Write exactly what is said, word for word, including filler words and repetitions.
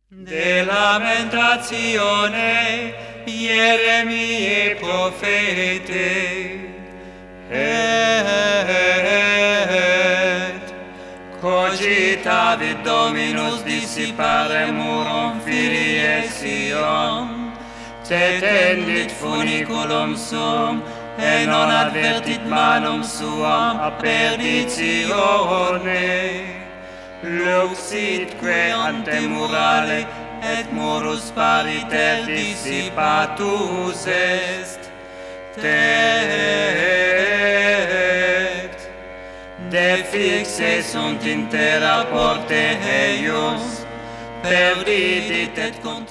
De lamentazione Ieremie profete et cogitavit Dominus dissipare murum filii Sion, cetendit funiculum suum, et non advertit manum suam a perditione. Luxitque ante murale, et murus pariter dissipatus est. Tect, defixe sunt in terra porte eius, perdidit et